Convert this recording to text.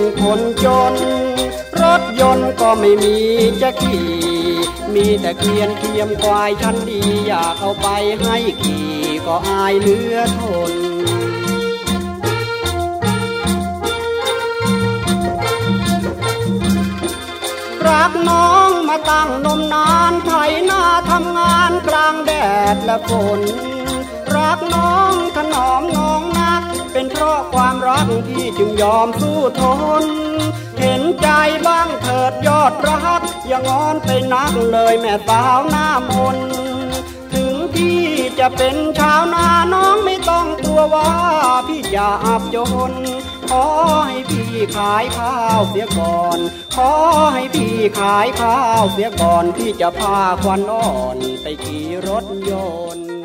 คนจนรถยนต์ก็ไม่มีจะขี่มีแต่เกวียนเทียมควายชั้นดีอยากเอาไปให้ขี่ก็อายเหลือทนรักน้องมาตั้งนมนานไถนาทำงานกลางแดดและฝนรักน้องถนอมน้องนักเป็นเพราะความรักที่จึงยอมสู้ทนเห็นใจบ้างเถิดยอดรักอย่างงอนไปนักเลยแม่สาวหน้ามนถึงพี่จะเป็นชาวนาน้องไม่ต้องกลัวว่าพี่จะอับจนขอให้พี่ขายข้าวเสียก่อนขอให้พี่ขายข้าวเสียก่อนพี่จะพาควันอ่อนไปขี่รถยนต์